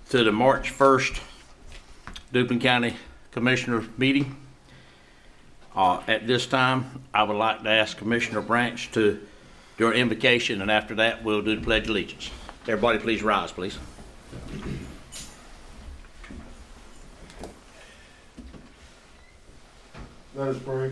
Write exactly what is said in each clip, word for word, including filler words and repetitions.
to the March first Duplin County Commissioner meeting. Uh, at this time, I would like to ask Commissioner Branch to do our invocation, and after that, we'll do the Pledge of Allegiance. Everybody please rise, please. Let us pray.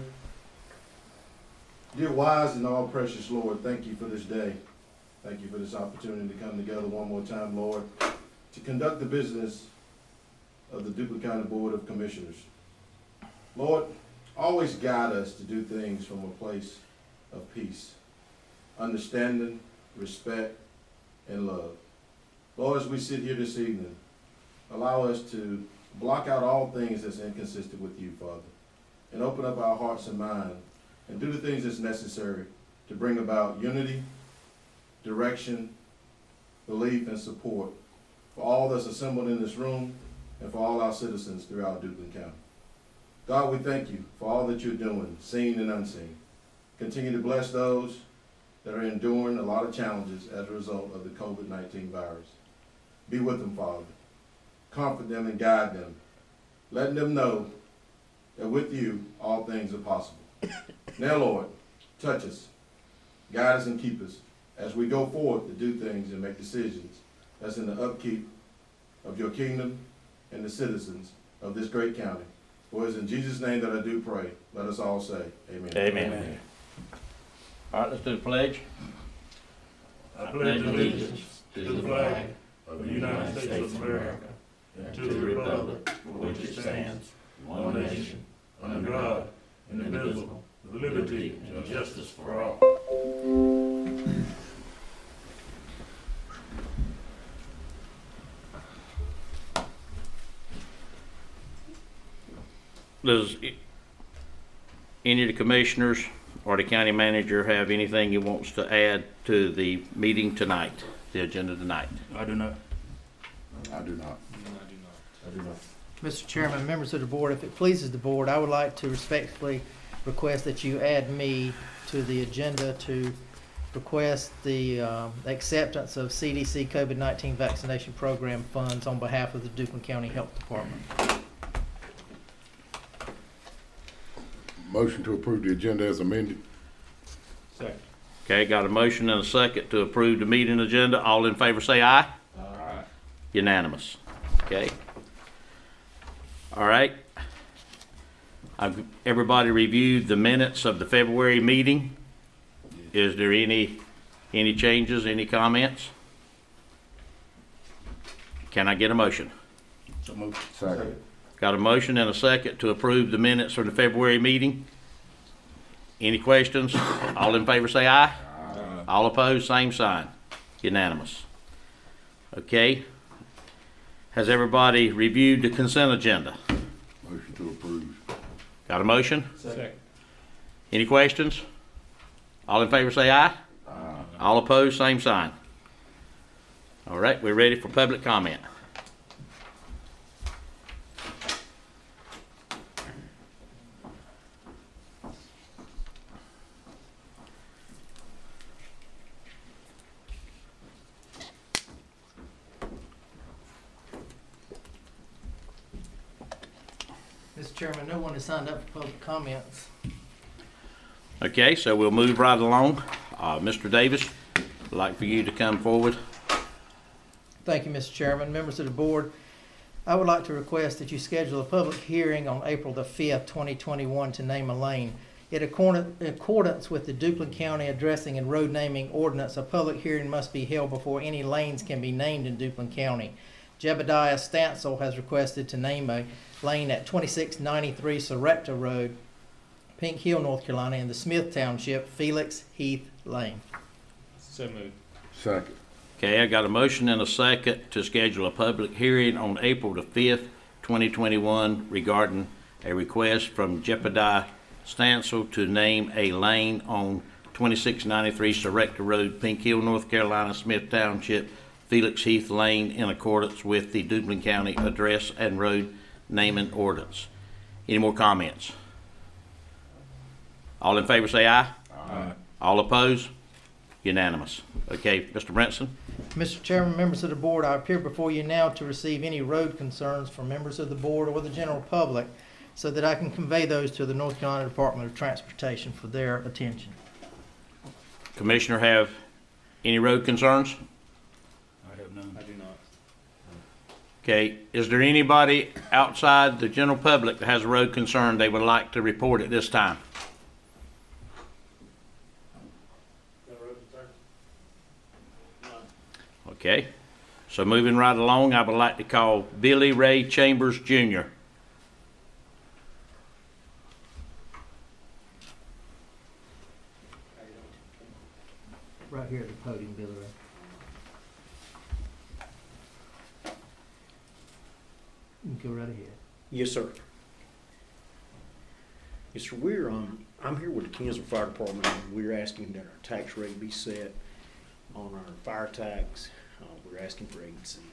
Dear wise and all precious Lord, thank you for this day. Thank you for this opportunity to come together one more time, Lord, to conduct the business of the Duplin County Board of Commissioners. Lord, always guide us to do things from a place of peace, understanding, respect, and love. Lord, as we sit here this evening, allow us to block out all things that's inconsistent with you, Father, and open up our hearts and minds and do the things that's necessary to bring about unity, direction, belief, and support for all that's assembled in this room and for all our citizens throughout Duplin County. God, we thank you for all that you're doing, seen and unseen. Continue to bless those that are enduring a lot of challenges as a result of the COVID nineteen virus. Be with them, Father. Comfort them and guide them, letting them know that with you, all things are possible. Now, Lord, touch us, guide us and keep us as we go forward to do things and make decisions that's in the upkeep of your kingdom and the citizens of this great county. For it's in Jesus' name that I do pray. Let us all say amen. Amen. Amen. All right, let's do the pledge. I pledge allegiance to the flag of the United States of America and to the republic for which it stands, one nation, under God, indivisible, with liberty and justice for all. Does any of the commissioners or the county manager have anything he wants to add to the meeting tonight, the agenda tonight? I do not. I do not. I do not. Mister Chairman, members of the board, if it pleases the board, I would like to respectfully request that you add me to the agenda to request the um, acceptance of C D C COVID nineteen vaccination program funds on behalf of the Duplin County Health Department. Motion to approve the agenda as amended. Second. Okay, got a motion and a second to approve the meeting agenda. All in favor say aye. Aye. Unanimous. Okay. All right. I've, everybody reviewed the minutes of the February meeting. Is there any, any changes, any comments? Can I get a motion? So moved. Second. Got a motion and a second to approve the minutes from the February meeting. Any questions? All in favor say aye. Aye. All opposed, same sign. Unanimous. Okay. Has everybody reviewed the consent agenda? Motion to approve. Got a motion? Second. Any questions? All in favor say aye. Aye. All opposed, same sign. All right, we're ready for public comment. Mister Chairman, no one has signed up for public comments. Okay, so we'll move right along. Uh, Mister Davis, I'd like for you to come forward. Thank you, Mister Chairman. Members of the board, I would like to request that you schedule a public hearing on April the fifth, twenty twenty-one to name a lane. In accordance with the Duplin County Addressing and Road Naming Ordinance, a public hearing must be held before any lanes can be named in Duplin County. Jebediah Stansel has requested to name a lane at twenty-six ninety-three Sorrento Road, Pink Hill, North Carolina, in the Smith Township, Felix Heath Lane. So moved. Second. Okay, I got a motion and a second to schedule a public hearing on April the fifth, twenty twenty-one regarding a request from Jebediah Stansel to name a lane on twenty-six ninety-three Sorrento Road, Pink Hill, North Carolina, Smith Township, Felix Heath Lane, in accordance with the Duplin County Address and Road Naming Ordinance. Any more comments? All in favor say aye. Aye. All opposed? Unanimous. Okay, Mister Brinson? Mister Chairman, members of the board, I appear before you now to receive any road concerns from members of the board or the general public so that I can convey those to the North Carolina Department of Transportation for their attention. Commissioner have any road concerns? I have none. I do not. Okay, is there anybody outside the general public that has a road concern they would like to report at this time? Okay, so moving right along, I would like to call Billy Ray Chambers, Junior Right here at the podium, Billy Ray. You can go right ahead. Yes, sir. Yes, sir. We're, um, I'm here with the Kinsville Fire Department, and we're asking that our tax rate be set on our fire tax. Uh, we're asking for eight cents.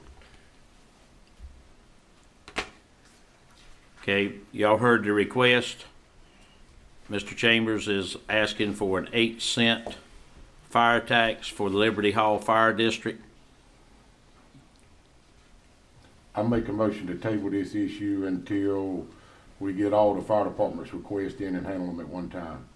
Okay, y'all heard the request. Mister Chambers is asking for an eight cent fire tax for the Liberty Hall Fire District. I make a motion to table this issue until we get all the fire department's requests in and handle them at one time.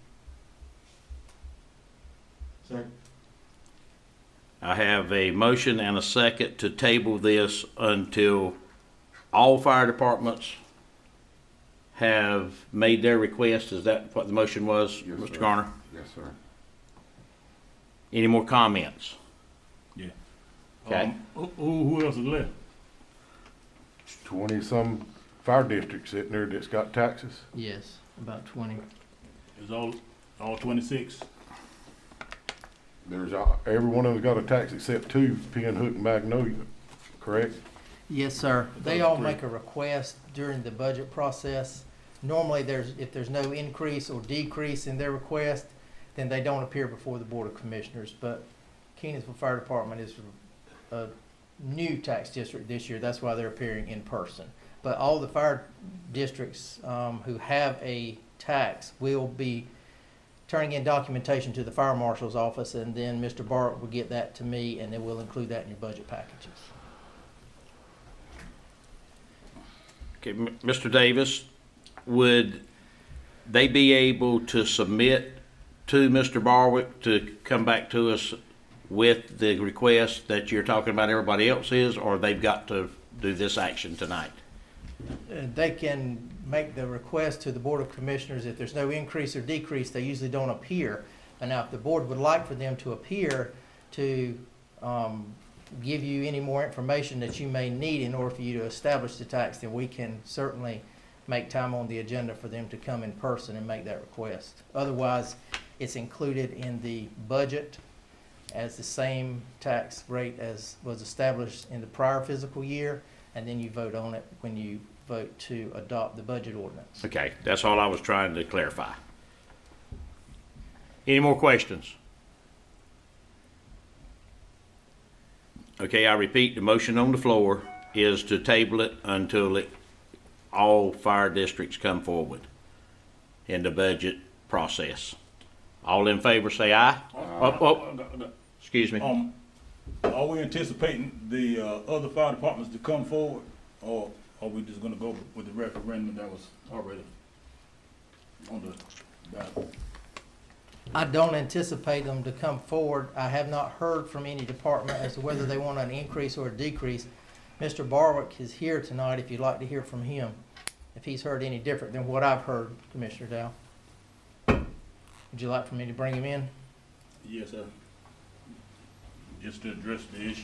Second. I have a motion and a second to table this until all fire departments have made their request. Is that what the motion was, Yes, Mister sir. Garner? Yes, sir. Any more comments? Yeah. Okay. Um, who, who else is left? Twenty-some fire districts sitting there that's got taxes. Yes, about twenty. Is all, all twenty-six? There's, a- every one of them's got a tax except two, Pin Hook and Magnolia, correct? Yes, sir. They Those all three. make a request during the budget process. Normally, there's, if there's no increase or decrease in their request, then they don't appear before the Board of Commissioners. But Kenansville Fire Department is a new tax district this year. That's why they're appearing in person. But all the fire districts um, who have a tax will be turning in documentation to the fire marshal's office, and then Mister Barrett will get that to me, and then we'll include that in your budget packages. Okay, M- Mister Davis, would they be able to submit to Mister Barwick to come back to us with the request that you're talking about everybody else is, or they've got to do this action tonight? Uh, They can make the request to the Board of Commissioners. If there's no increase or decrease, they usually don't appear. And now, if the board would like for them to appear to um, give you any more information that you may need in order for you to establish the tax, then we can certainly make time on the agenda for them to come in person and make that request. Otherwise, it's included in the budget as the same tax rate as was established in the prior fiscal year, and then you vote on it when you vote to adopt the budget ordinance. Okay, that's all I was trying to clarify. Any more questions? Okay, I repeat, the motion on the floor is to table it until it, all fire districts come forward in the budget process. All in favor, say aye. Oh, oh, excuse me. Um, are we anticipating the, uh, other fire departments to come forward, or are we just gonna go with the referendum that was already on the ballot? I don't anticipate them to come forward. I have not heard from any department as to whether they want an increase or a decrease. Mister Barwick is here tonight if you'd like to hear from him, if he's heard any different than what I've heard, Commissioner Dow. Would you like for me to bring him in? Yes, sir. Just to address the issue.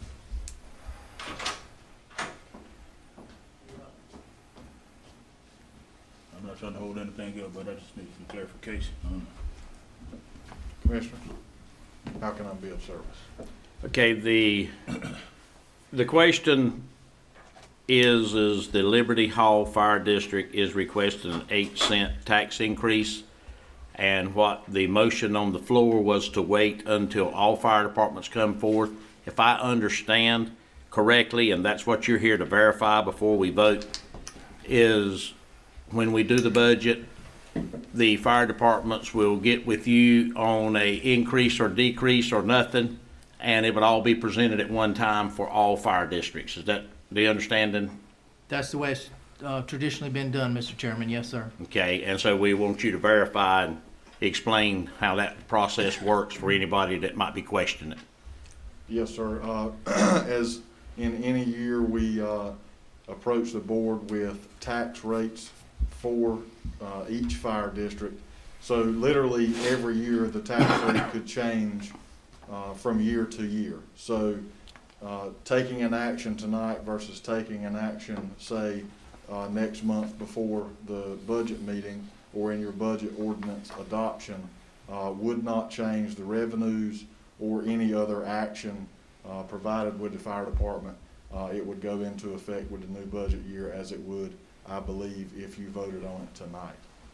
I'm not trying to hold anything up, but I just need some clarification. Um, Commissioner, how can I be of service? Okay, the, the question is, is the Liberty Hall Fire District is requesting an eight cent tax increase. And what the motion on the floor was to wait until all fire departments come forth. If I understand correctly, and that's what you're here to verify before we vote, is when we do the budget, the fire departments will get with you on a increase or decrease or nothing, and it would all be presented at one time for all fire districts. Is that the understanding? That's the way it's uh, traditionally been done, Mister Chairman. Yes, sir. Okay, and so we want you to verify and explain how that process works for anybody that might be questioning it. Yes, sir. Uh, as in any year, we uh, approach the board with tax rates for uh, each fire district. So literally every year, the tax rate could change uh, from year to year. So uh, taking an action tonight versus taking an action, say, uh, next month before the budget meeting or in your budget ordinance adoption uh, would not change the revenues or any other action uh, provided with the fire department. Uh, it would go into effect with the new budget year as it would, I believe, if you voted on it tonight.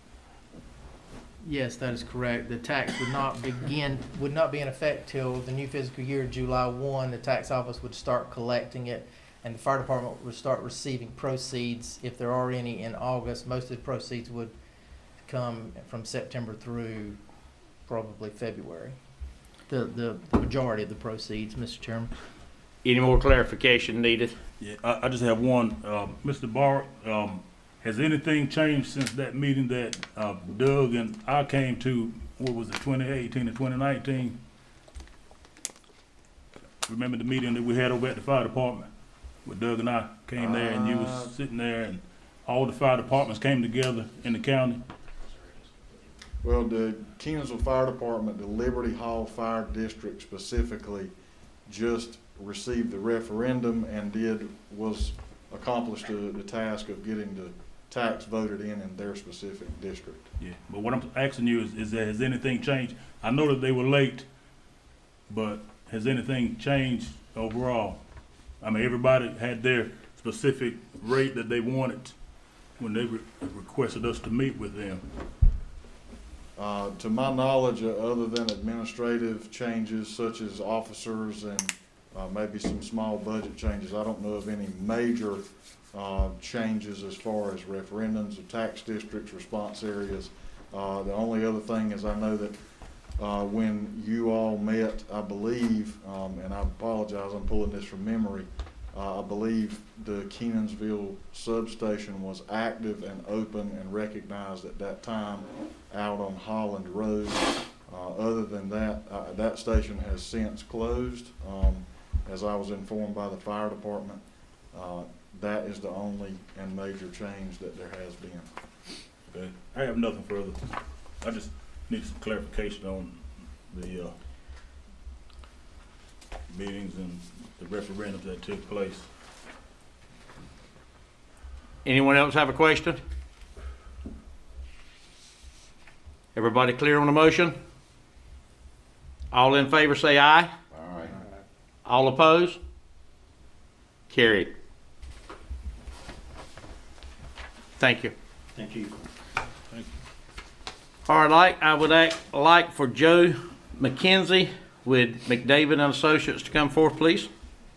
Yes, that is correct. The tax would not begin, would not be in effect till the new fiscal year, July first. The tax office would start collecting it, and the fire department would start receiving proceeds, if there are any, in August. Most of the proceeds would come from September through probably February. The, the, the majority of the proceeds, Mister Chairman. Any more clarification needed? Yeah, I, I just have one, um, Mister Barr, um, has anything changed since that meeting that, uh, Doug and I came to, what was it, twenty eighteen or twenty nineteen? Remember the meeting that we had over at the fire department? Where Doug and I came there and you Uh, was sitting there and all the fire departments came together in the county? Well, the Kenansville Fire Department, the Liberty Hall Fire District specifically, just received the referendum and did, was accomplished the, the task of getting the tax voted in in their specific district. Yeah, but what I'm asking you is, is that, has anything changed? I know that they were late, but has anything changed overall? I mean, everybody had their specific rate that they wanted when they re- requested us to meet with them. Uh, to my knowledge, uh, other than administrative changes such as officers and uh, maybe some small budget changes, I don't know of any major uh, changes as far as referendums or tax districts, response areas. Uh, the only other thing is I know that uh, when you all met, I believe, um, and I apologize, I'm pulling this from memory, uh, I believe the Kenansville substation was active and open and recognized at that time out on Holland Road. Uh, other than that, uh, that station has since closed. Um, as I was informed by the fire department, uh, that is the only and major change that there has been. Okay, I have nothing further. I just need some clarification on the, uh, meetings and the referendums that took place. Anyone else have a question? Everybody clear on the motion? All in favor say aye. All right. All opposed? Carried. Thank you. Thank you. All right, like, I would act, like for Joe McKenzie with McDavid and Associates to come forth, please.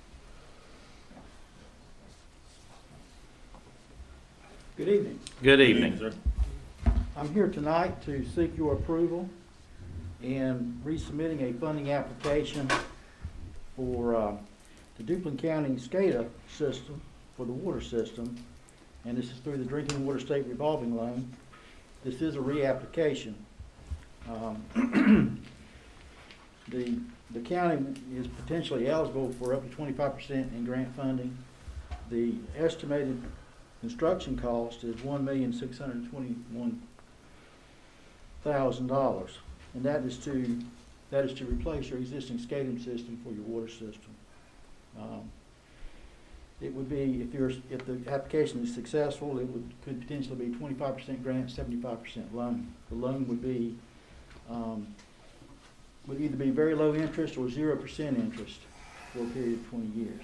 Good evening. Good evening. Sir. I'm here tonight to seek your approval in resubmitting a funding application for uh, the Duplin County SCADA system for the water system, and this is through the Drinking Water State Revolving Loan. This is a reapplication. Um, the the county is potentially eligible for up to twenty-five percent in grant funding. The estimated construction cost is one million six hundred twenty-one thousand dollars, and that is to that is to replace your existing SCADA system for your water system. Um, it would be, if you're if the application is successful, it would could potentially be twenty-five percent grant, seventy-five percent loan. The loan would be um, would either be very low interest or zero percent interest for a period of twenty years.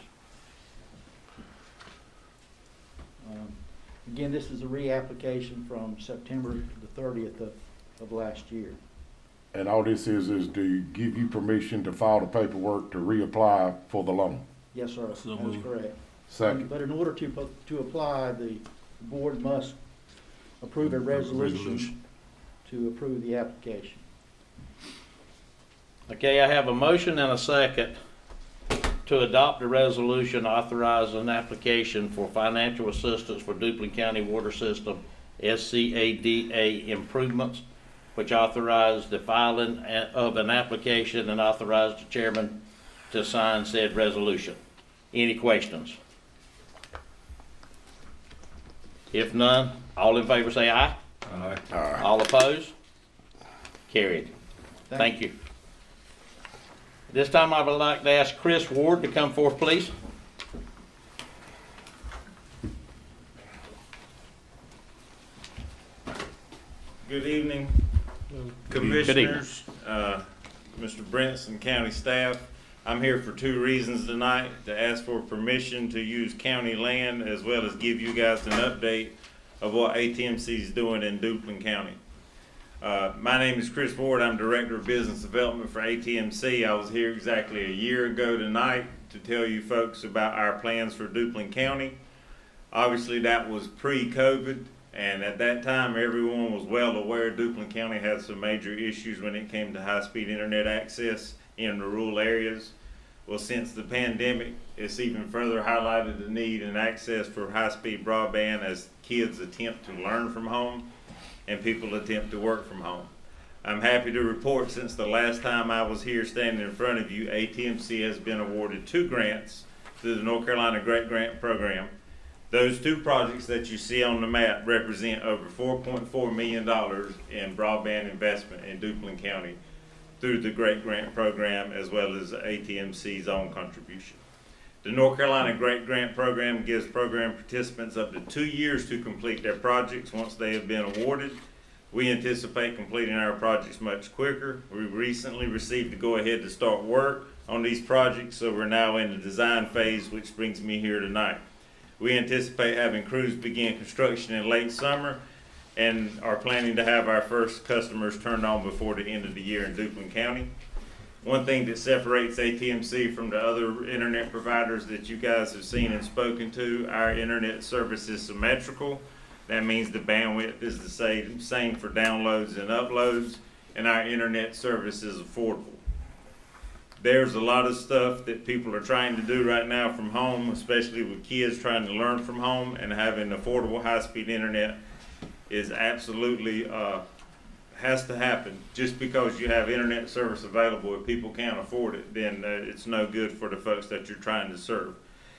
Um, again, this is a reapplication from September to the thirtieth of, of last year. And all this is, is to give you permission to file the paperwork to reapply for the loan. Yes, sir, So that is moved. correct. Second. But in order to, to apply, the board must approve a resolution Resolution. to approve the application. Okay, I have a motion and a second to adopt a resolution authorizing an application for financial assistance for Duplin County Water System S C A D A improvements, which authorized the filing a- of an application and authorized the chairman to sign said resolution. Any questions? If none, all in favor say aye. Aye. All opposed? Carried. Thank you. This time I would like to ask Chris Ward to come forth, please. Good evening, evening. Commissioners, uh, Mister Brinson, County staff. I'm here for two reasons tonight, to ask for permission to use county land as well as give you guys an update of what A T M C is doing in Duplin County. Uh, my name is Chris Ward. I'm Director of Business Development for A T M C. I was here exactly a year ago tonight to tell you folks about our plans for Duplin County. Obviously, that was pre-COVID, and at that time, everyone was well aware Duplin County had some major issues when it came to high-speed internet access in the rural areas. Well, since the pandemic, it's even further highlighted the need and access for high-speed broadband as kids attempt to learn from home and people attempt to work from home. I'm happy to report since the last time I was here standing in front of you, A T M C has been awarded two grants through the North Carolina Great Grant Program. Those two projects that you see on the map represent over four point four million dollars in broadband investment in Duplin County through the Great Grant Program as well as A T M C's own contribution. The North Carolina Great Grant Program gives program participants up to two years to complete their projects once they have been awarded. We anticipate completing our projects much quicker. We recently received the go-ahead to start work on these projects, so we're now in the design phase, which brings me here tonight. We anticipate having crews begin construction in late summer and are planning to have our first customers turned on before the end of the year in Duplin County. One thing that separates A T M C from the other internet providers that you guys have seen and spoken to, our internet service is symmetrical. That means the bandwidth is the same, same for downloads and uploads, and our internet service is affordable. There's a lot of stuff that people are trying to do right now from home, especially with kids trying to learn from home, and having affordable high-speed internet is absolutely, uh, has to happen. Just because you have internet service available, if people can't afford it, then uh, it's no good for the folks that you're trying to serve.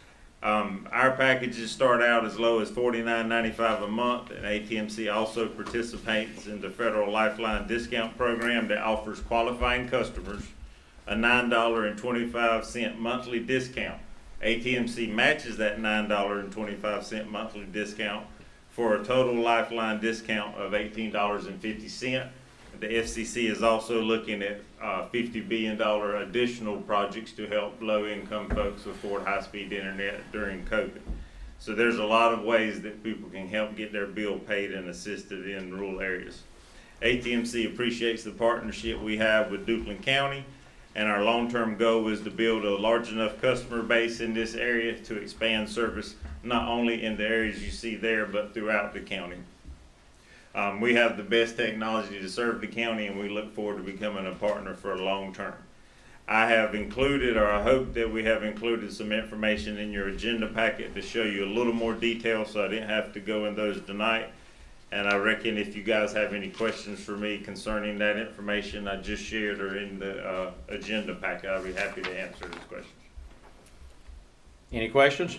Um, our packages start out as low as forty-nine ninety-five a month, and A T M C also participates in the Federal Lifeline Discount Program that offers qualifying customers a nine dollars and twenty-five cents monthly discount. A T M C matches that nine dollars and twenty-five cents monthly discount for a total Lifeline discount of eighteen dollars and fifty cents. The F C C is also looking at uh, fifty billion dollars additional projects to help low-income folks afford high-speed internet during COVID. So there's a lot of ways that people can help get their bill paid and assisted in rural areas. A T M C appreciates the partnership we have with Duplin County, and our long-term goal is to build a large enough customer base in this area to expand service not only in the areas you see there, but throughout the county. Um, we have the best technology to serve the county, and we look forward to becoming a partner for a long term. I have included, or I hope that we have included, some information in your agenda packet to show you a little more detail, so I didn't have to go in those tonight. And I reckon if you guys have any questions for me concerning that information I just shared or in the uh, agenda packet, I'll be happy to answer those questions. Any questions?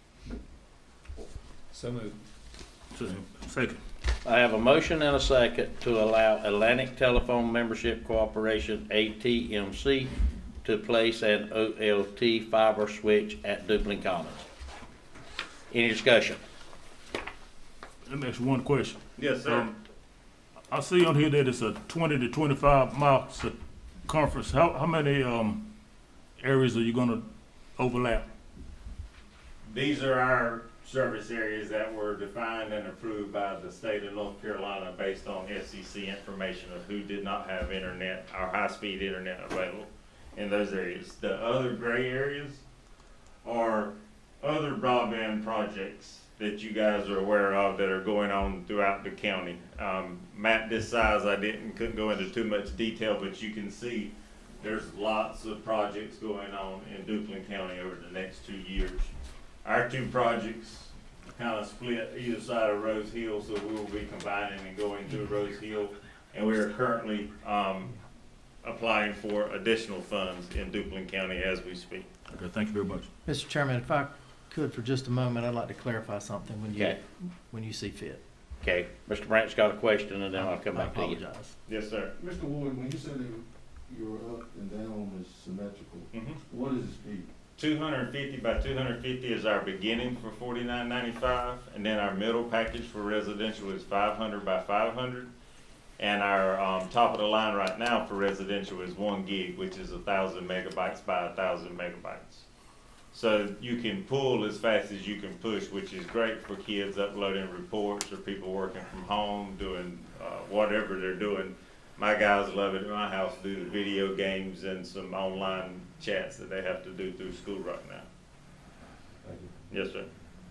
So moved. Second. I have a motion and a second to allow Atlantic Telephone Membership Corporation, A T M C, to place an O L T fiber switch at Duplin Commons. Any discussion? Let me ask you one question. Yes, sir. Um, I see on here that it's a twenty to twenty-five mile circumference. How, how many, um, areas are you gonna overlap? These are our service areas that were defined and approved by the state of North Carolina based on F C C information of who did not have internet or high-speed internet available in those areas. The other gray areas are other broadband projects that you guys are aware of that are going on throughout the county. Um, map this size, I didn't, couldn't go into too much detail, but you can see there's lots of projects going on in Duplin County over the next two years. Our two projects kind of split either side of Rose Hill, so we will be combining and going through Rose Hill. And we are currently, um, applying for additional funds in Duplin County as we speak. Okay, thank you very much. Mister Chairman, if I could for just a moment, I'd like to clarify something when you, Okay. when you see fit. Okay, Mister Brandt's got a question, and then I'll come I back to you. apologize. Yes, sir. Mister Ward, when you said that your up and down was symmetrical, Mm-hmm. what is the speed? two hundred fifty by two hundred fifty is our beginning for forty-nine ninety-five, and then our middle package for residential is five hundred by five hundred. And our, um, top of the line right now for residential is one gig, which is a thousand megabytes by a thousand megabytes. So you can pull as fast as you can push, which is great for kids uploading reports or people working from home, doing, uh, whatever they're doing. My guys love it at my house, do the video games and some online chats that they have to do through school right now. Thank you. Yes, sir.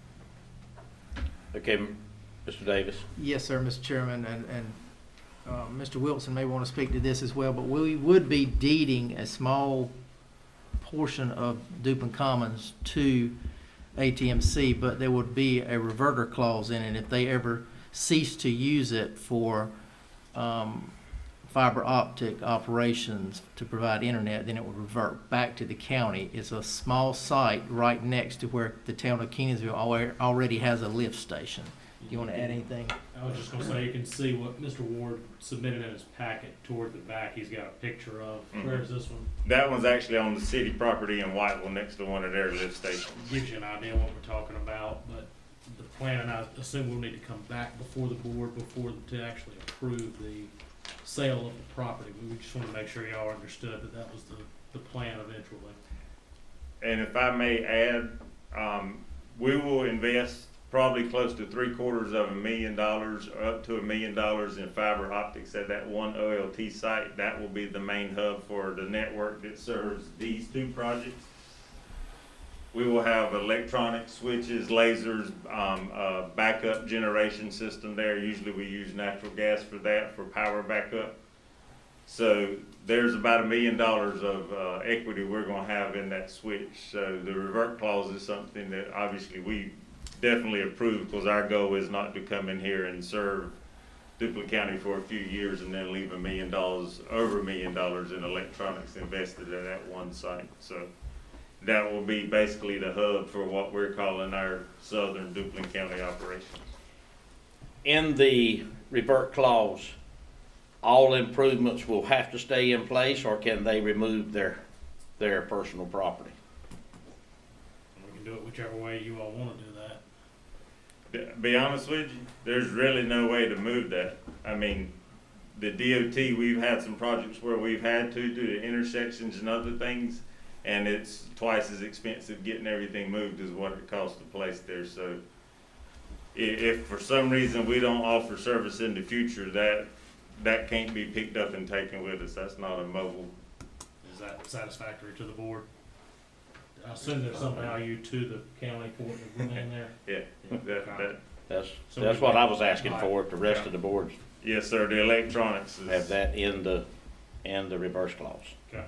Okay, Mister Davis. Yes, sir, Mister Chairman, and, and, uh, Mister Wilson may want to speak to this as well, but we would be deeding a small portion of Duplin Commons to A T M C, but there would be a reverter clause in it. If they ever cease to use it for, um, fiber optic operations to provide internet, then it would revert back to the county. It's a small site right next to where the town of Kenansville alre- already has a lift station. Do you want to add anything? I was just gonna say, you can see what Mister Ward submitted in his packet toward the back, he's got a picture of, Mhm. where's this one? That one's actually on the city property in Whiteville next to one of their lift stations. Gives you an idea of what we're talking about, but the plan, and I assume we'll need to come back before the board before, to actually approve the sale of the property. We just wanna make sure y'all understood that that was the, the plan eventually. And if I may add, um, we will invest probably close to three quarters of a million dollars, or up to a million dollars in fiber optics at that one O L T site. That will be the main hub for the network that serves these two projects. We will have electronic switches, lasers, um, uh, backup generation system there. Usually we use natural gas for that, for power backup. So there's about a million dollars of, uh, equity we're gonna have in that switch. So the revert clause is something that obviously we definitely approve, because our goal is not to come in here and serve Duplin County for a few years and then leave a million dollars, over a million dollars in electronics invested at that one site. So that will be basically the hub for what we're calling our southern Duplin County operations. In the revert clause, all improvements will have to stay in place, or can they remove their, their personal property? We can do it whichever way you all wanna do that. To be honest with you, there's really no way to move that. I mean, the D O T, we've had some projects where we've had to do the intersections and other things, and it's twice as expensive getting everything moved as what it costs to place there. So i- if for some reason we don't offer service in the future, that, that can't be picked up and taken with us. That's not a mobile. Is that satisfactory to the board? I assume there's some value to the county for it to remain there. Yeah, that, that, That's, So that's we- what I was asking for, if the rest Yeah. of the boards yes, sir, the electronics is. have that in the, in the reverse clause. Okay.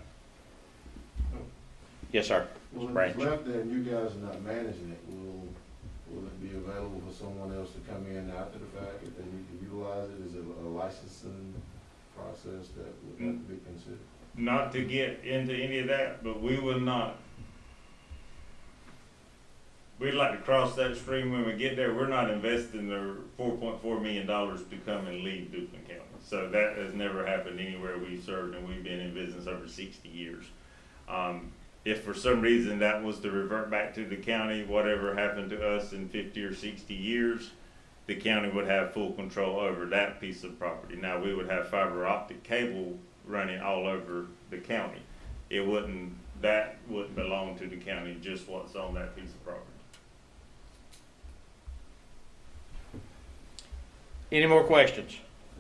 Yes, sir. Well, if Branch. it's left there and you guys are not managing it, will, will it be available for someone else to come in after the fact if they need to utilize it? Is it a licensing process that would have to be considered? Not to get into any of that, but we will not. We'd like to cross that stream when we get there. We're not investing the four point four million dollars to come and leave Duplin County. So that has never happened anywhere we've served, and we've been in business over sixty years. Um, if for some reason that was to revert back to the county, whatever happened to us in fifty or sixty years, the county would have full control over that piece of property. Now, we would have fiber optic cable running all over the county. It wouldn't, that wouldn't belong to the county, just what's on that piece of property. Any more questions?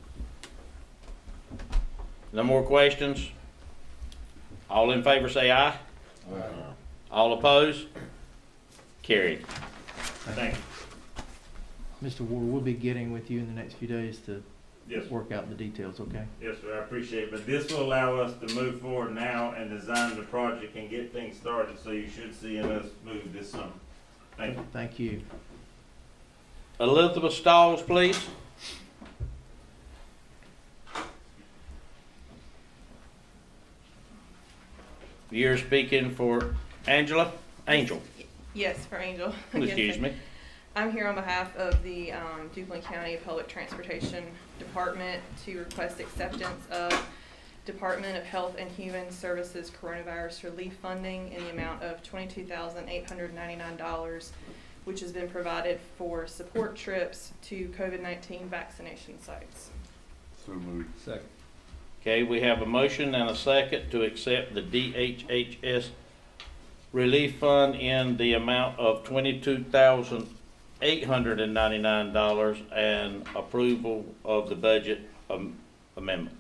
No more questions? All in favor say aye. All opposed? Carried. Thank you. Mister Ward, we'll be getting with you in the next few days to Yes, sir. work out the details, okay? Yes, sir, I appreciate it, but this will allow us to move forward now and design the project and get things started, so you should see us move this summer. Thank you. Thank you. Elizabeth Stalls, please. You're speaking for Angela? Angel, Yes, for Angel. Yes, excuse sir. me. I'm here on behalf of the um, Duplin County Public Transportation Department to request acceptance of Department of Health and Human Services coronavirus relief funding in the amount of twenty-two thousand eight hundred ninety-nine dollars, which has been provided for support trips to COVID nineteen vaccination sites. So moved. Second. Okay, we have a motion and a second to accept the D H H S relief fund in the amount of twenty-two thousand eight hundred ninety-nine dollars and approval of the budget um, amendment.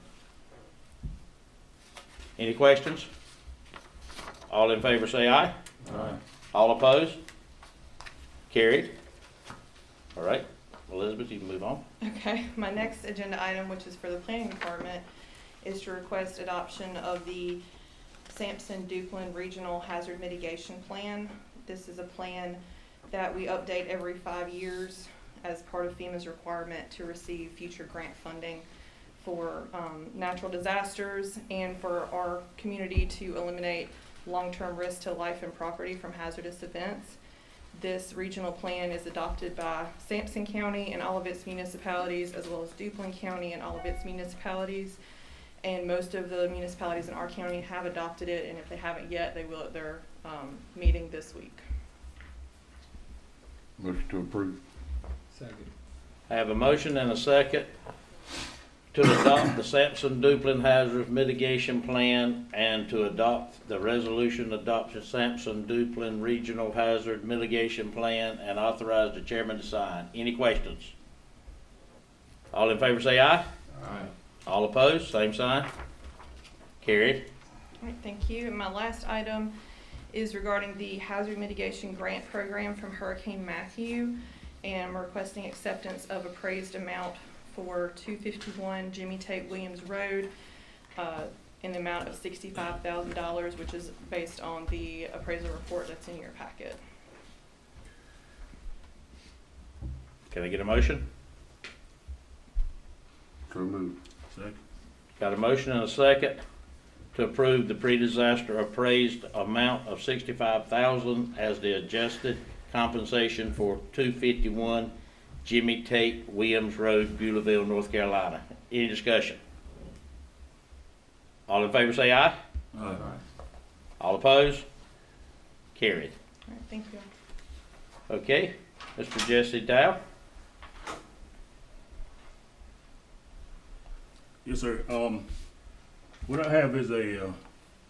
Any questions? All in favor say aye. Aye. All opposed? Carried. All right, Elizabeth, you can move on. Okay, my next agenda item, which is for the planning department, is to request adoption of the Sampson Duplin Regional Hazard Mitigation Plan. This is a plan that we update every five years as part of FEMA's requirement to receive future grant funding for um, natural disasters and for our community to eliminate long-term risk to life and property from hazardous events. This regional plan is adopted by Sampson County and all of its municipalities, as well as Duplin County and all of its municipalities. And most of the municipalities in our county have adopted it, and if they haven't yet, they will at their um, meeting this week. Motion to approve. Second. I have a motion and a second to adopt the Sampson Duplin Hazard Mitigation Plan and to adopt the resolution adoption Sampson Duplin Regional Hazard Mitigation Plan and authorize the chairman to sign. Any questions? All in favor say aye. Aye. All opposed, same sign. Carried. All right, thank you. And my last item is regarding the Hazard Mitigation Grant Program from Hurricane Matthew. And I'm requesting acceptance of appraised amount for two fifty-one Jimmy Tate Williams Road uh, in the amount of sixty-five thousand dollars, which is based on the appraisal report that's in your packet. Can I get a motion? So moved. Second. Got a motion and a second to approve the pre-disaster appraised amount of sixty-five thousand dollars as the adjusted compensation for two fifty-one Jimmy Tate Williams Road, Beulahville, North Carolina. Any discussion? All in favor say aye. Aye. All opposed? Carried. All right, thank you. Okay, Mister Jesse Dow. Yes, sir. Um, what I have is a, uh,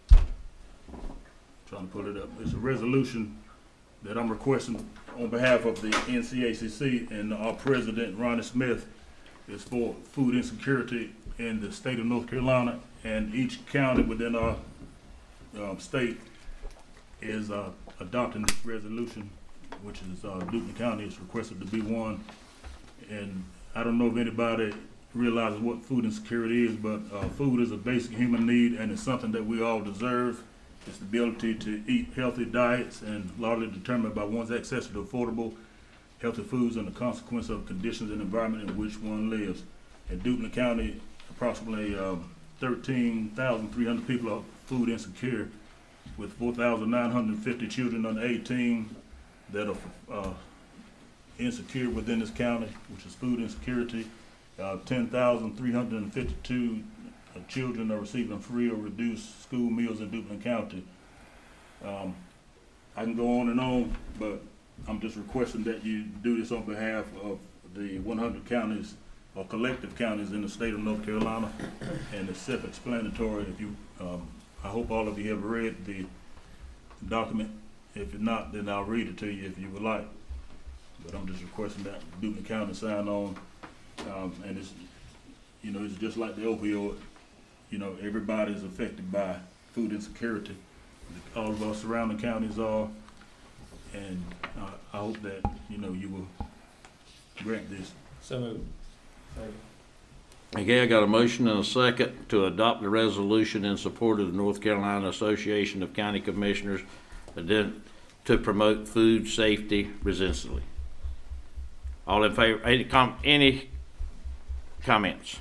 trying to pull it up, it's a resolution that I'm requesting on behalf of the N C A C C and our president, Ronnie Smith. It's for food insecurity in the state of North Carolina, and each county within our um, state is uh, adopting this resolution, which is uh, Duplin County is requested to be one. And I don't know if anybody realizes what food insecurity is, but uh, food is a basic human need, and it's something that we all deserve. It's the ability to eat healthy diets and largely determined by one's access to affordable, healthy foods and the consequence of conditions and environment in which one lives. In Duplin County, approximately um, thirteen thousand three hundred people are food insecure, with four thousand nine hundred fifty children under eighteen that are uh, insecure within this county, which is food insecurity. Uh, ten thousand three hundred fifty-two uh, children are receiving free or reduced school meals in Duplin County. Um, I can go on and on, but I'm just requesting that you do this on behalf of the one hundred counties or collective counties in the state of North Carolina, and it's self-explanatory. If you, um, I hope all of you have read the document. If not, then I'll read it to you if you would like. But I'm just requesting that Duplin County sign on. Um, and it's, you know, it's just like the opioid. You know, everybody's affected by food insecurity. All of our surrounding counties are, and uh, I hope that, you know, you will grant this. So moved. Okay, I got a motion and a second to adopt the resolution in support of the North Carolina Association of County Commissioners ident- to promote food safety resiliently. All in favor, any com, any comments?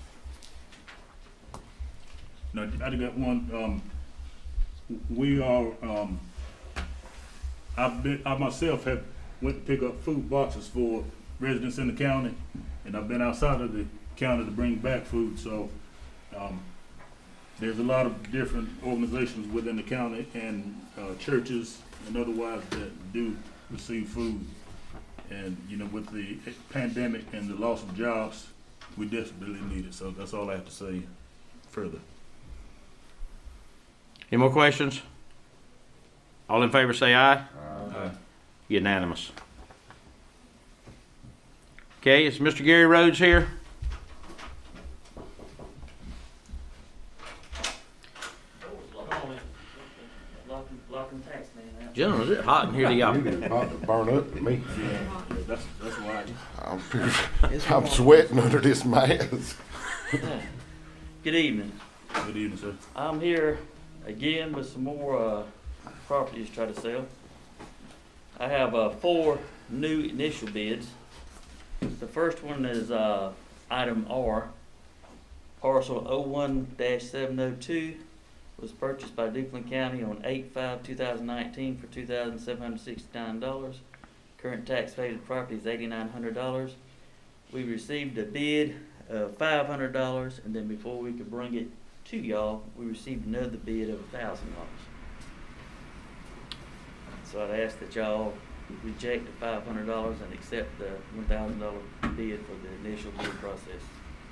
Now, I got one, um, we are, um, I've been, I myself have went to pick up food boxes for residents in the county, and I've been outside of the county to bring back food, so, um, there's a lot of different organizations within the county and, uh, churches and otherwise that do receive food. And, you know, with the pandemic and the loss of jobs, we desperately need it, so that's all I have to say further. Any more questions? All in favor say aye. Aye. Unanimous. Okay, is Mister Gary Rhodes here? Gentlemen, is it hot in here to y'all? It's about to burn up to me. Yeah, that's, that's why. I'm, I'm sweating under this mask. Good evening. Good evening, sir. I'm here again with some more uh, properties to try to sell. I have uh, four new initial bids. The first one is uh, item R, parcel oh one dash seven oh two, was purchased by Duplin County on eight five two thousand nineteen for two thousand seven hundred sixty-nine dollars. Current tax paid to the property is eighty-nine hundred dollars. We received a bid of five hundred dollars, and then before we could bring it to y'all, we received another bid of one thousand dollars. So I'd ask that y'all reject the five hundred dollars and accept the one thousand dollars bid for the initial bid process.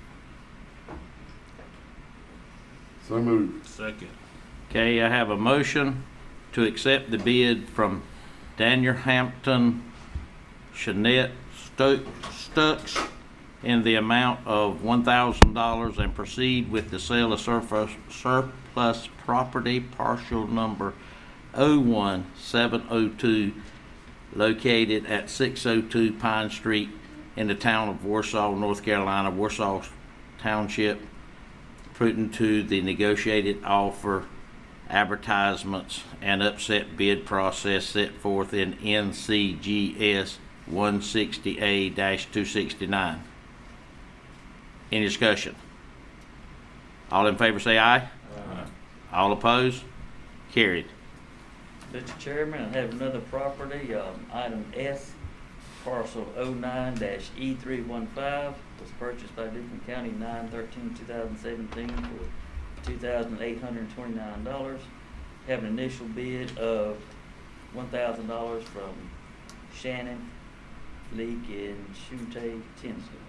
So moved. Second. Okay, I have a motion to accept the bid from Daniel Hampton Shanette Sto- Stux in the amount of one thousand dollars and proceed with the sale of surplus, surplus property parcel number oh one seven oh two located at six oh two Pine Street in the town of Warsaw, North Carolina, Warsaw Township, pursuant to the negotiated offer, advertisements, and upset bid process set forth in N C G S one sixty A two sixty-nine. Any discussion? All in favor say aye. Aye. All opposed? Carried. Mister Chairman, I have another property, um, item S, parcel oh nine E three one five, was purchased by Duplin County nine thirteen two thousand seventeen for two thousand eight hundred twenty-nine dollars. Have an initial bid of one thousand dollars from Shannon Leak and Shunte Tinsley.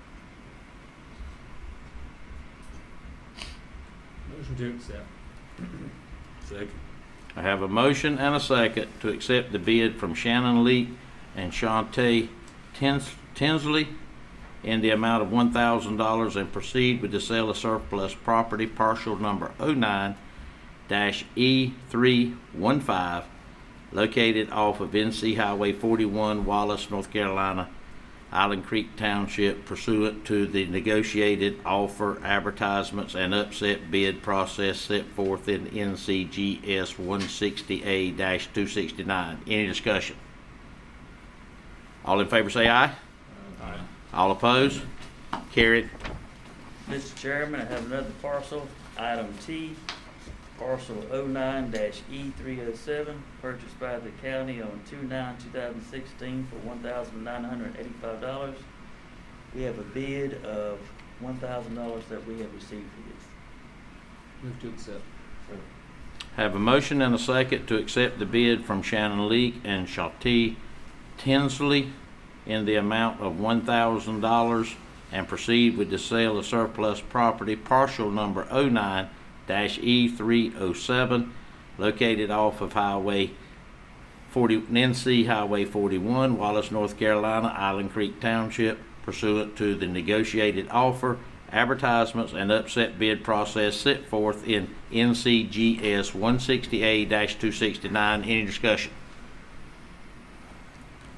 Motion to accept. Second. I have a motion and a second to accept the bid from Shannon Leak and Shantae Tins- Tinsley in the amount of one thousand dollars and proceed with the sale of surplus property parcel number oh nine E three one five located off of N C Highway forty-one, Wallace, North Carolina, Island Creek Township, pursuant to the negotiated offer, advertisements, and upset bid process set forth in N C G S one sixty A two sixty-nine. Any discussion? All in favor say aye. Aye. All opposed? Carried. Mister Chairman, I have another parcel, item T, parcel oh nine E three oh seven, purchased by the county on two nine two thousand sixteen for one thousand nine hundred eighty-five dollars. We have a bid of one thousand dollars that we have received for this. Move to accept. Have a motion and a second to accept the bid from Shannon Leak and Shantae Tinsley in the amount of one thousand dollars and proceed with the sale of surplus property parcel number oh nine E three oh seven located off of Highway forty, N C Highway forty-one, Wallace, North Carolina, Island Creek Township, pursuant to the negotiated offer, advertisements, and upset bid process set forth in N C G S one sixty A two sixty-nine. Any discussion?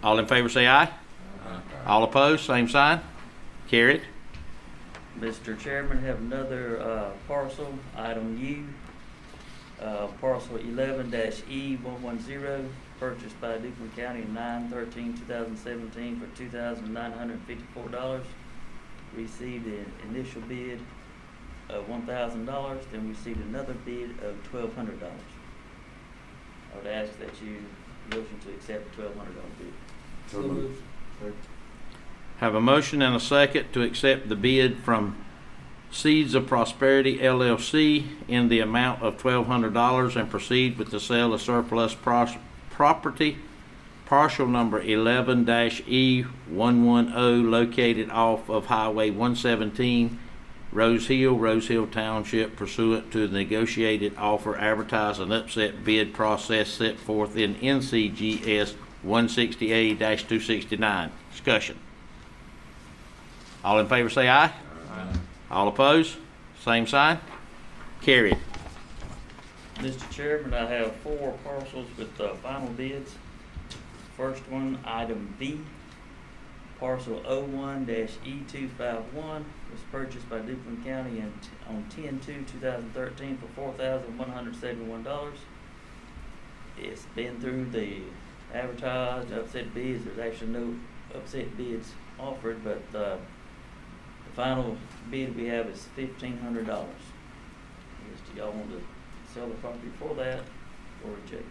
All in favor say aye. All opposed, same sign. Carried. Mister Chairman, have another, uh, parcel, item U, uh, parcel eleven dash E one one zero, purchased by Duplin County on nine thirteen two thousand seventeen for two thousand nine hundred fifty-four dollars. Received an initial bid of one thousand dollars, then received another bid of twelve hundred dollars. I would ask that you motion to accept the twelve hundred dollar bid. So moved. Have a motion and a second to accept the bid from Seeds of Prosperity L L C in the amount of twelve hundred dollars and proceed with the sale of surplus pros- property, partial number eleven E one one zero, located off of Highway one seventeen, Rose Hill, Rose Hill Township, pursuant to the negotiated offer, advertised and upset bid process set forth in N C G S one sixty A two sixty-nine. Discussion. All in favor say aye. Aye. All opposed? Same sign. Carried. Mister Chairman, I have four parcels with uh, final bids. First one, item B, parcel oh one E two five one, was purchased by Duplin County in, on ten two two thousand thirteen for four thousand one hundred seventy-one dollars. It's been through the advertised, upset bids. There's actually no upset bids offered, but uh, the final bid we have is fifteen hundred dollars. Do y'all want to sell the property for that or reject it?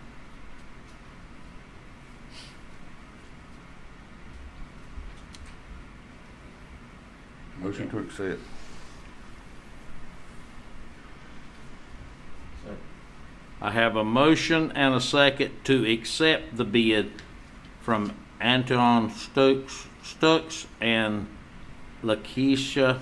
Motion to accept. I have a motion and a second to accept the bid from Anton Stokes, Stokes and Lakeisha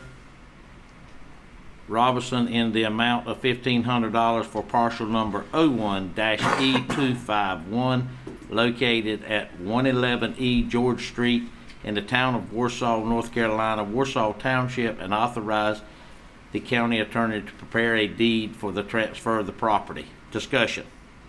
Robinson in the amount of fifteen hundred dollars for parcel number oh one E two five one, located at one eleven E George Street in the town of Warsaw, North Carolina, Warsaw Township, and authorize the county attorney to prepare a deed for the transfer of the property. Discussion.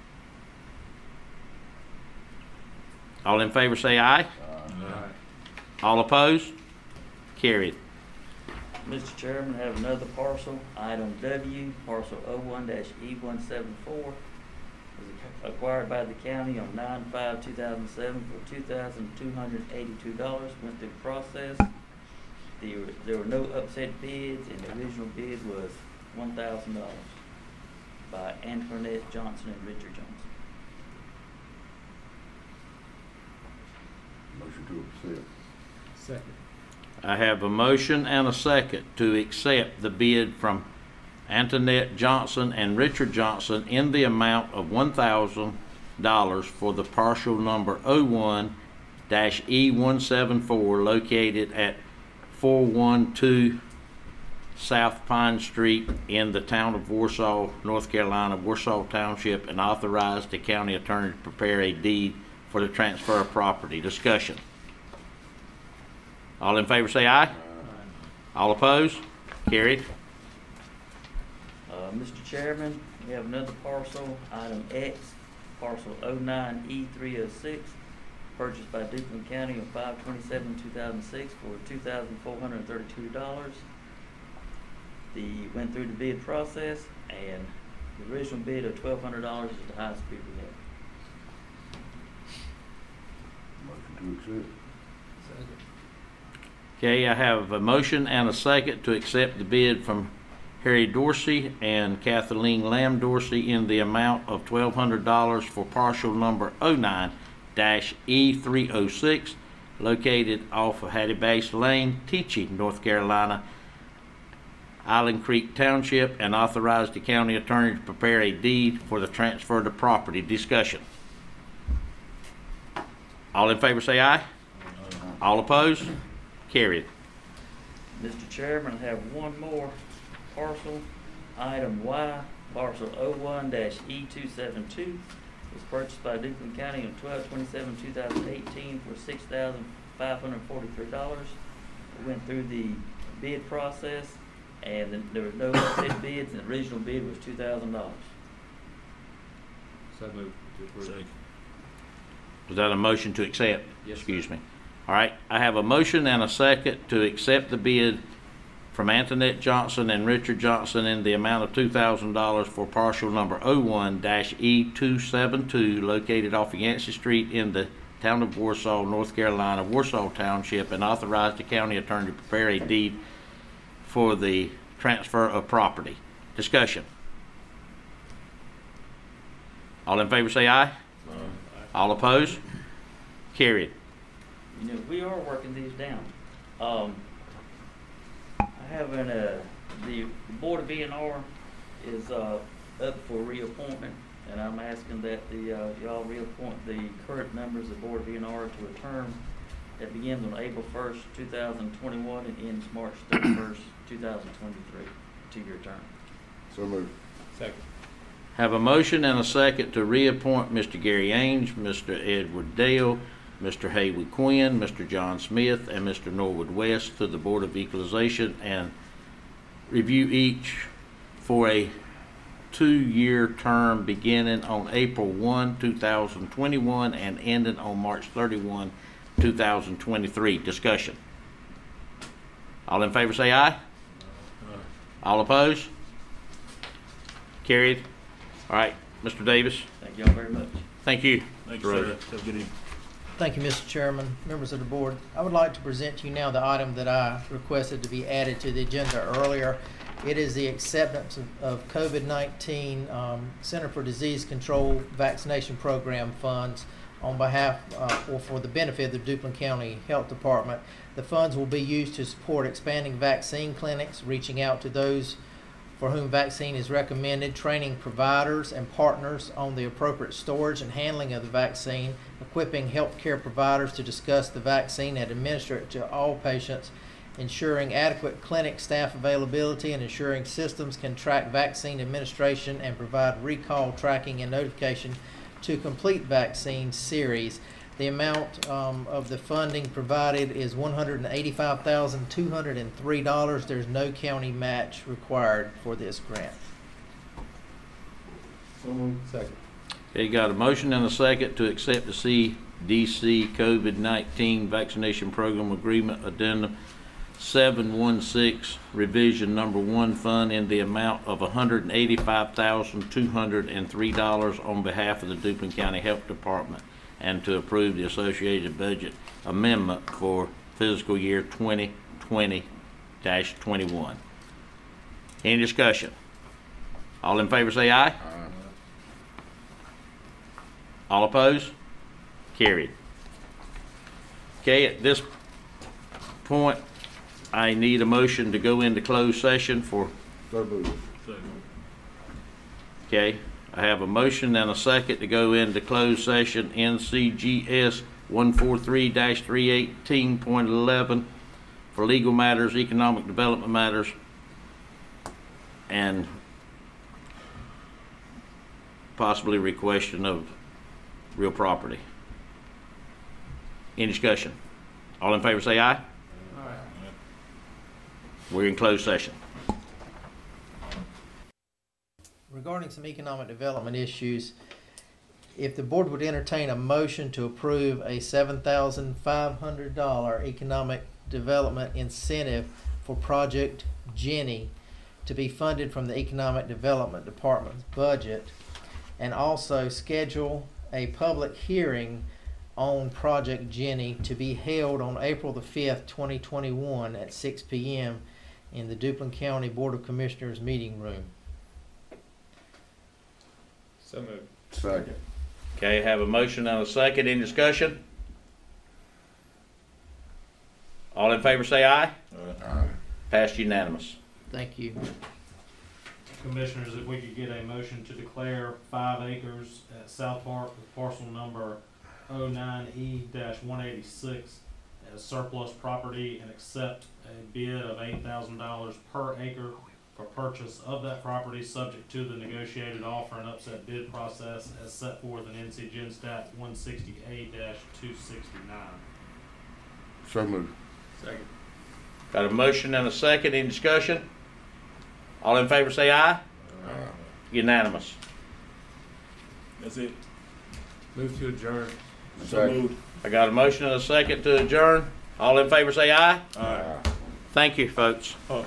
All in favor say aye. Aye. All opposed? Carried. Mister Chairman, I have another parcel, item W, parcel oh one E one seven four, was acquired by the county on nine five two thousand seven for two thousand two hundred eighty-two dollars. Went through the process. The, there were no upset bids, and the original bid was one thousand dollars by Antoinette Johnson and Richard Johnson. Motion to accept. Second. I have a motion and a second to accept the bid from Antoinette Johnson and Richard Johnson in the amount of one thousand dollars for the parcel number oh one E one seven four, located at four one two South Pine Street in the town of Warsaw, North Carolina, Warsaw Township, and authorize the county attorney to prepare a deed for the transfer of property. Discussion. All in favor say aye. Aye. All opposed? Carried. Uh, Mister Chairman, we have another parcel, item X, parcel oh nine E three oh six, purchased by Duplin County on five twenty-seven two thousand six for two thousand four hundred thirty-two dollars. The, went through the bid process, and the original bid of twelve hundred dollars is the highest bid we have. Motion to accept. Okay, I have a motion and a second to accept the bid from Harry Dorsey and Kathleen Lamb Dorsey in the amount of twelve hundred dollars for parcel number oh nine E three oh six, located off of Hattie Base Lane, Teachie, North Carolina, Island Creek Township, and authorize the county attorney to prepare a deed for the transfer of the property. Discussion. All in favor say aye. Aye. All opposed? Carried. Mister Chairman, I have one more parcel, item Y, parcel oh one E two seven two, was purchased by Duplin County on twelve twenty-seven two thousand eighteen for six thousand five hundred forty-three dollars. We went through the bid process, and then there was no upset bids, and the original bid was two thousand dollars. So moved. Is that a motion to accept? Yes. Excuse me. All right, I have a motion and a second to accept the bid from Antoinette Johnson and Richard Johnson in the amount of two thousand dollars for parcel number oh one E two seven two located off Yancey Street in the town of Warsaw, North Carolina, Warsaw Township, and authorize the county attorney to prepare a deed for the transfer of property. Discussion. All in favor say aye. Aye. All opposed? Carried. You know, we are working these down. Um, I have an, uh, the Board of V and R is, uh, up for reappointment, and I'm asking that the, uh, y'all reappoint the current members of the Board of V and R to a term that begins on April first, two thousand twenty-one, and ends March thirty-first, two thousand twenty-three, two-year term. So moved. Second. Have a motion and a second to reappoint Mister Gary Ainge, Mister Edward Dale, Mister Haywood Quinn, Mister John Smith, and Mister Norwood West to the Board of Equalization and review each for a two-year term beginning on April first, two thousand twenty-one and ending on March thirty-first, two thousand twenty-three. Discussion. All in favor say aye. Aye. All opposed? Carried. All right, Mister Davis. Thank y'all very much. Thank you. Thank Mr. you, Rhodes. sir. Have a good evening. Thank you, Mister Chairman, members of the board. I would like to present to you now the item that I requested to be added to the agenda earlier. It is the acceptance of, of COVID nineteen um, Center for Disease Control Vaccination Program funds on behalf uh, or for the benefit of the Duplin County Health Department. The funds will be used to support expanding vaccine clinics, reaching out to those for whom vaccine is recommended, training providers and partners on the appropriate storage and handling of the vaccine, equipping healthcare providers to discuss the vaccine and administer it to all patients, ensuring adequate clinic staff availability, and ensuring systems can track vaccine administration and provide recall tracking and notification to complete vaccine series. The amount um, of the funding provided is one hundred eighty-five thousand two hundred three dollars. There's no county match required for this grant. So moved. Second. Okay, got a motion and a second to accept the C D C COVID nineteen Vaccination Program Agreement Addendum seven one six Revision Number One Fund in the amount of one hundred eighty-five thousand two hundred three dollars on behalf of the Duplin County Health Department, and to approve the associated budget amendment for fiscal year twenty twenty dash twenty-one. Any discussion? All in favor say aye. Aye. All opposed? Carried. Okay, at this point, I need a motion to go into closed session for, So moved. Second. okay, I have a motion and a second to go into closed session N C G S one forty-three dash three eighteen point eleven for legal matters, economic development matters, and possibly requestion of real property. Any discussion? All in favor say aye. We're in closed session. Regarding some economic development issues, if the board would entertain a motion to approve a seven thousand five hundred dollars economic development incentive for Project Jenny to be funded from the Economic Development Department's budget, and also schedule a public hearing on Project Jenny to be held on April the fifth, twenty twenty-one at six p m in the Duplin County Board of Commissioners meeting room. So moved. Second. Okay, have a motion and a second. Any discussion? All in favor say aye. Aye. Passed unanimous. Thank you. Commissioners, if we could get a motion to declare five acres at South Park with parcel number oh nine E one eighty-six as surplus property and accept a bid of eight thousand dollars per acre for purchase of that property, subject to the negotiated offer and upset bid process as set forth in N C Gen Stat one sixty A two sixty-nine. So moved. Second. Got a motion and a second. Any discussion? All in favor say aye. Aye. Unanimous. That's it. Move to adjourn. So moved. I got a motion and a second to adjourn. All in favor say aye. All right. Thank you, folks. Oh,